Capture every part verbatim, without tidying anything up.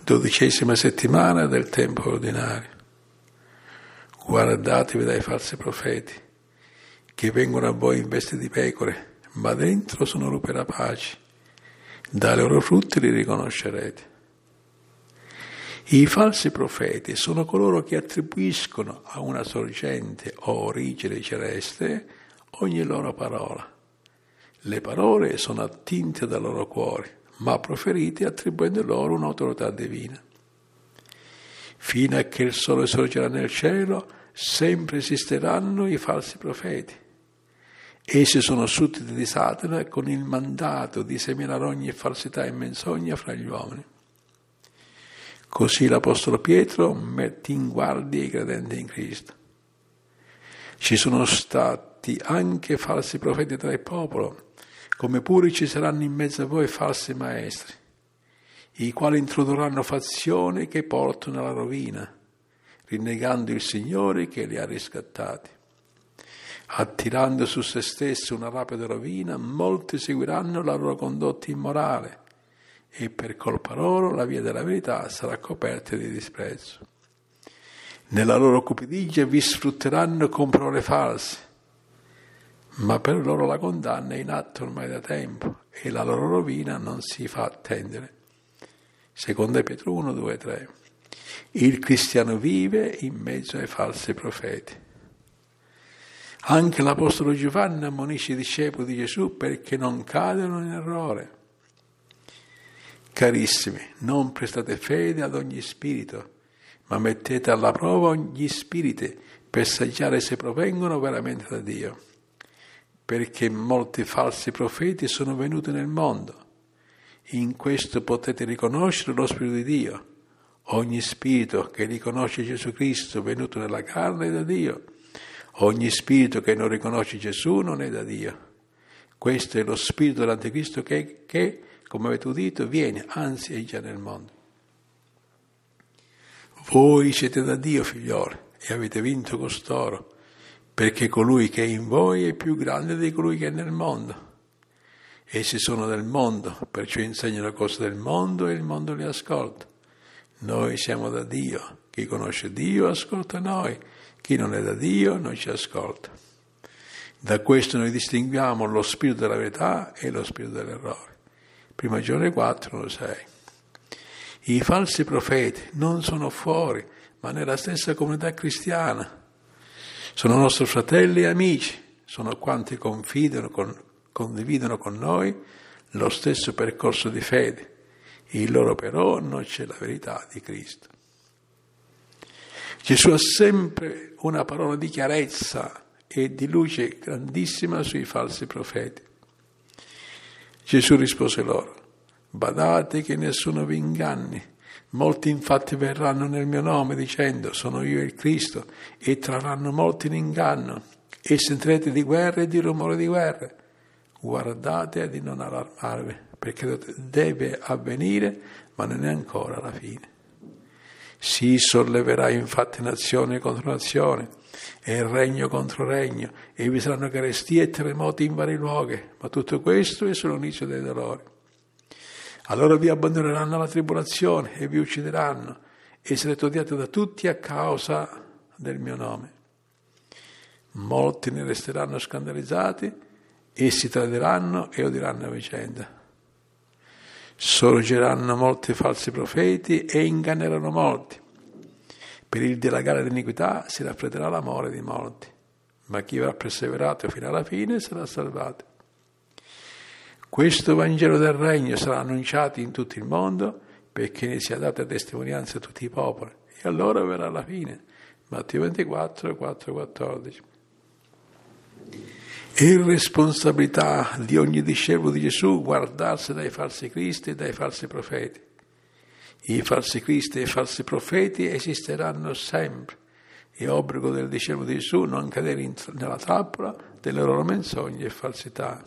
Dodicesima settimana del tempo ordinario. Guardatevi dai falsi profeti, che vengono a voi in veste di pecore, ma dentro sono lupi rapaci. Dai loro frutti li riconoscerete. I falsi profeti sono coloro che attribuiscono a una sorgente o origine celeste ogni loro parola. Le parole sono attinte dal loro cuore, ma proferite attribuendo loro un'autorità divina. Fino a che il sole sorgerà nel cielo, sempre esisteranno i falsi profeti. Essi sono sudditi di Satana con il mandato di seminare ogni falsità e menzogna fra gli uomini. Così l'Apostolo Pietro mette in guardia i credenti in Cristo. Ci sono stati anche falsi profeti tra il popolo, come pure ci saranno in mezzo a voi falsi maestri, i quali introdurranno fazioni che portano alla rovina, rinnegando il Signore che li ha riscattati. Attirando su se stessi una rapida rovina, molti seguiranno la loro condotta immorale, e per colpa loro la via della verità sarà coperta di disprezzo. Nella loro cupidigia vi sfrutteranno con parole false, ma per loro la condanna è in atto ormai da tempo e la loro rovina non si fa attendere. Seconda Pietro uno, due, tre. Il cristiano vive in mezzo ai falsi profeti. Anche l'Apostolo Giovanni ammonisce i discepoli di Gesù perché non cadano in errore. Carissimi, non prestate fede ad ogni spirito, ma mettete alla prova ogni spirito per saggiare se provengono veramente da Dio. Perché molti falsi profeti sono venuti nel mondo. In questo potete riconoscere lo Spirito di Dio. Ogni spirito che riconosce Gesù Cristo venuto nella carne è da Dio. Ogni spirito che non riconosce Gesù non è da Dio. Questo è lo spirito dell'Anticristo che, che, come avete udito, viene, anzi è già nel mondo. Voi siete da Dio, figlioli, e avete vinto costoro, perché colui che è in voi è più grande di colui che è nel mondo. Essi sono del mondo, perciò insegnano cose del mondo e il mondo li ascolta. Noi siamo da Dio. Chi conosce Dio ascolta noi. Chi non è da Dio non ci ascolta. Da questo noi distinguiamo lo spirito della verità e lo spirito dell'errore. Prima Giovanni quattro, uno, sei. I falsi profeti non sono fuori, ma nella stessa comunità cristiana. Sono nostri fratelli e amici, sono quanti confidano con, condividono con noi lo stesso percorso di fede. In loro però non c'è la verità di Cristo. Gesù ha sempre una parola di chiarezza e di luce grandissima sui falsi profeti. Gesù rispose loro: badate che nessuno vi inganni. Molti infatti verranno nel mio nome dicendo sono io il Cristo e trarranno molti in inganno e sentirete di guerre e di rumore di guerre. Guardate di non allarmarvi perché deve avvenire ma non è ancora la fine. Si solleverà infatti nazione contro nazione e regno contro regno e vi saranno carestie e terremoti in vari luoghi, ma tutto questo è solo l'inizio dei dolori. Allora vi abbandoneranno alla tribolazione e vi uccideranno e sarete odiati da tutti a causa del mio nome. Molti ne resteranno scandalizzati e si tradiranno e odieranno a vicenda. Sorgeranno molti falsi profeti e inganneranno molti. Per il dilagare dell'iniquità si raffredderà l'amore di molti, ma chi avrà perseverato fino alla fine sarà salvato. Questo Vangelo del Regno sarà annunciato in tutto il mondo perché ne sia data testimonianza a tutti i popoli e allora verrà la fine. Matteo ventiquattro, quattro, quattordici. È responsabilità di ogni discepolo di Gesù guardarsi dai falsi cristi e dai falsi profeti. I falsi cristi e i falsi profeti esisteranno sempre. È obbligo del discepolo di Gesù non cadere in, nella trappola delle loro menzogne e falsità.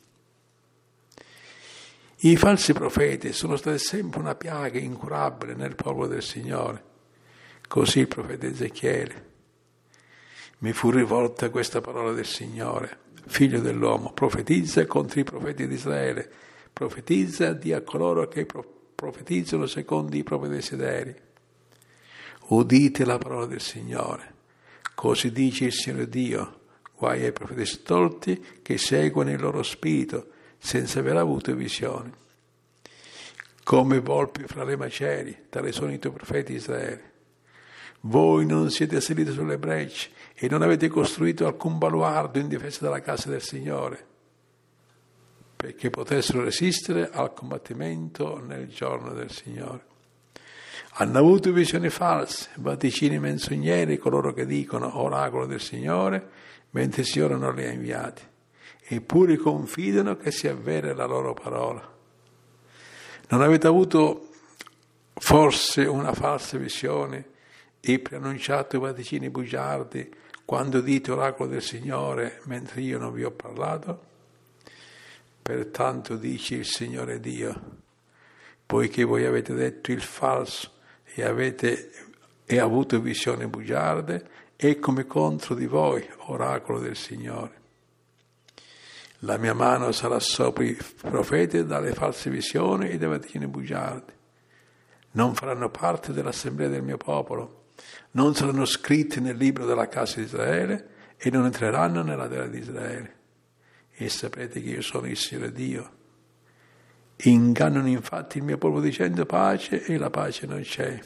I falsi profeti sono stati sempre una piaga incurabile nel popolo del Signore. Così il profeta Ezechiele. Mi fu rivolta questa parola del Signore: figlio dell'uomo, profetizza contro i profeti di Israele, profetizza di a coloro che profetizzano secondo i propri desideri. Udite la parola del Signore. Così dice il Signore Dio, guai ai profeti stolti che seguono il loro spirito senza aver avuto visioni. Come volpi fra le macerie, tale sono i tuoi profeti Israele. Voi non siete saliti sulle brecce e non avete costruito alcun baluardo in difesa della casa del Signore, perché potessero resistere al combattimento nel giorno del Signore. Hanno avuto visioni false, vaticini menzogneri, coloro che dicono oracolo del Signore, mentre il Signore non li ha inviati, eppure confidano che sia vera la loro parola. Non avete avuto forse una falsa visione e preannunciato vaticini bugiardi quando dite oracolo del Signore mentre io non vi ho parlato? Pertanto dice il Signore Dio, poiché voi avete detto il falso e avete e avuto visioni bugiarde, eccomi contro di voi, oracolo del Signore. La mia mano sarà sopra i profeti dalle false visioni e dai vaticini bugiardi. Non faranno parte dell'assemblea del mio popolo, non saranno scritti nel libro della casa di Israele e non entreranno nella terra di Israele. E sapete che io sono il Signore Dio. Ingannano infatti il mio popolo dicendo pace e la pace non c'è.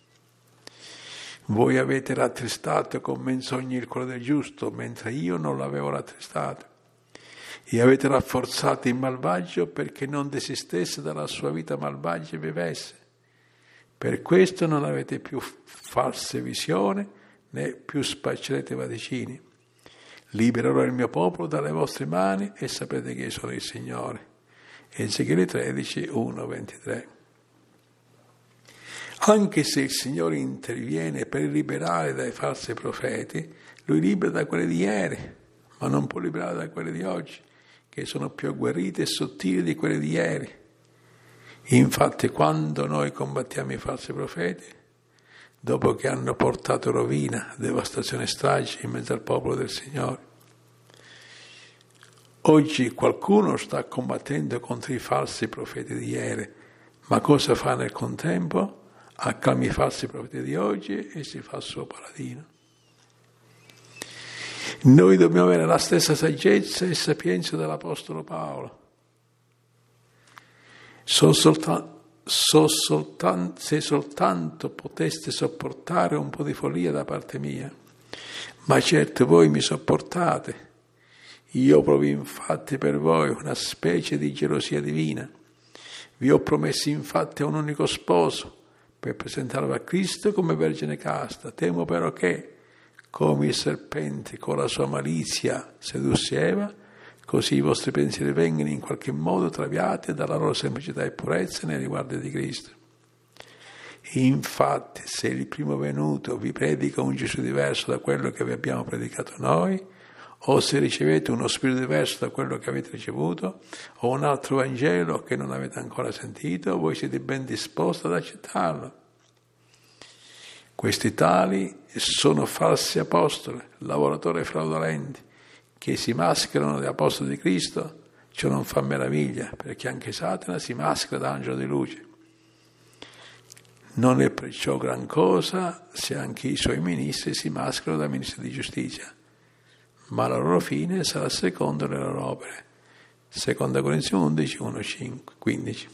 Voi avete rattristato con menzogni il cuore del giusto, mentre io non l'avevo rattristato. E avete rafforzato il malvagio perché non desistesse dalla sua vita malvagia e vivesse. Per questo non avete più false visioni, né più spaccerete vaticini. Libererò il mio popolo dalle vostre mani e sapete che io sono il Signore. Ezechiele tredici, uno, ventitré. Anche se il Signore interviene per liberare dai falsi profeti, Lui libera da quelli di ieri, ma non può liberare da quelli di oggi, che sono più agguerriti e sottili di quelli di ieri. Infatti, quando noi combattiamo i falsi profeti, dopo che hanno portato rovina, devastazione e stragi in mezzo al popolo del Signore, oggi qualcuno sta combattendo contro i falsi profeti di ieri, ma cosa fa nel contempo? Acclama i falsi profeti di oggi e si fa il suo paladino. Noi dobbiamo avere la stessa saggezza e sapienza dell'Apostolo Paolo. So soltanto, so soltanto, se soltanto poteste sopportare un po' di follia da parte mia, ma certo voi mi sopportate. Io provo infatti per voi una specie di gelosia divina. Vi ho promesso infatti a un unico sposo per presentarvi a Cristo come vergine casta. Temo però che, come il serpente con la sua malizia sedusse Eva, così i vostri pensieri vengano in qualche modo traviati dalla loro semplicità e purezza nei riguardi di Cristo. Infatti, se il primo venuto vi predica un Gesù diverso da quello che vi abbiamo predicato noi, o se ricevete uno spirito diverso da quello che avete ricevuto, o un altro Vangelo che non avete ancora sentito, voi siete ben disposti ad accettarlo. Questi tali sono falsi apostoli, lavoratori fraudolenti, che si mascherano di apostoli di Cristo. Ciò non fa meraviglia, perché anche Satana si maschera da angelo di luce. Non è perciò gran cosa se anche i suoi ministri si mascherano da ministri di giustizia, ma la loro fine sarà secondo le loro opere. Seconda Corinzi undici, uno, cinque, quindici.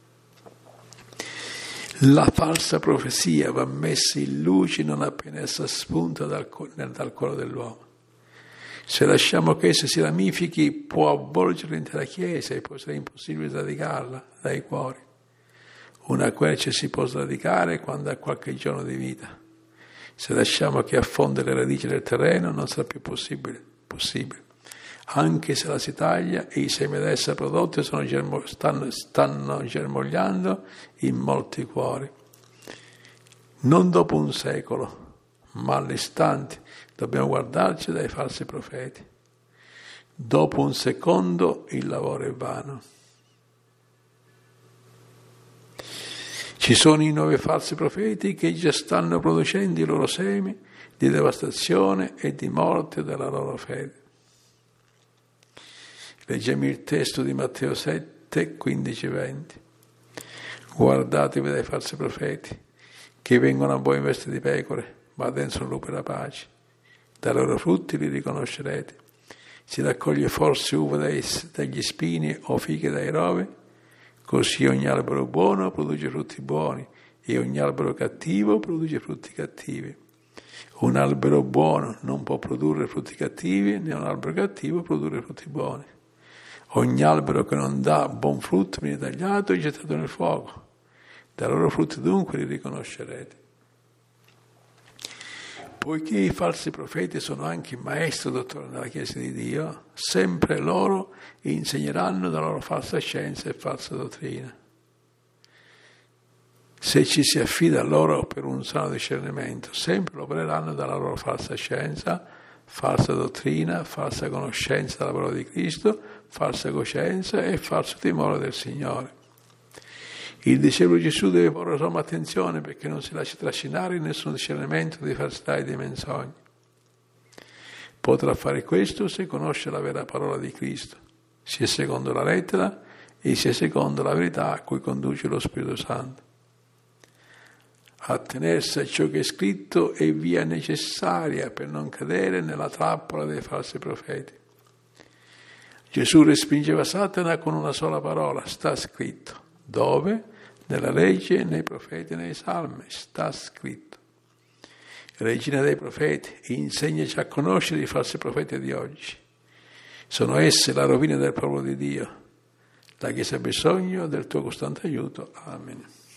La falsa profezia va messa in luce non appena essa spunta dal, dal cuore dell'uomo. Se lasciamo che essa si ramifichi, può avvolgere l'intera Chiesa e può essere impossibile sradicarla dai cuori. Una quercia si può sradicare quando ha qualche giorno di vita. Se lasciamo che affondi le radici del terreno, non sarà più possibile. possibile. Anche se la si taglia e i semi da essa prodotti sono germo, stanno, stanno germogliando in molti cuori. Non dopo un secolo, ma all'istante dobbiamo guardarci dai falsi profeti. Dopo un secondo il lavoro è vano. Ci sono i nuovi falsi profeti che già stanno producendo i loro semi di devastazione e di morte della loro fede. Leggiamo il testo di Matteo sette, quindici, venti. Guardatevi dai falsi profeti, che vengono a voi in veste di pecore, ma dentro sono lupi rapaci. Dai loro frutti li riconoscerete. Si raccoglie forse uva dai, dagli spini o fighe dai rovi? Così ogni albero buono produce frutti buoni e ogni albero cattivo produce frutti cattivi. Un albero buono non può produrre frutti cattivi, né un albero cattivo produrre frutti buoni. Ogni albero che non dà buon frutto viene tagliato e gettato nel fuoco. Dai loro frutti dunque li riconoscerete. Poiché i falsi profeti sono anche maestri dottori nella Chiesa di Dio, sempre loro insegneranno la loro falsa scienza e falsa dottrina. Se ci si affida a loro per un sano discernimento, sempre lo opereranno dalla loro falsa scienza, falsa dottrina, falsa conoscenza della parola di Cristo, falsa coscienza e falso timore del Signore. Il discepolo Gesù deve porre somma attenzione perché non si lasci trascinare in nessun discernimento di falsità e di menzogne. Potrà fare questo se conosce la vera parola di Cristo, sia secondo la lettera e sia secondo la verità a cui conduce lo Spirito Santo. Attenersi a ciò che è scritto è via necessaria per non cadere nella trappola dei falsi profeti. Gesù respingeva Satana con una sola parola, sta scritto. Dove? Nella legge, nei profeti, nei salmi, sta scritto. Regina dei profeti, insegnaci a conoscere i falsi profeti di oggi. Sono esse la rovina del popolo di Dio. La Chiesa ha bisogno del tuo costante aiuto. Amen.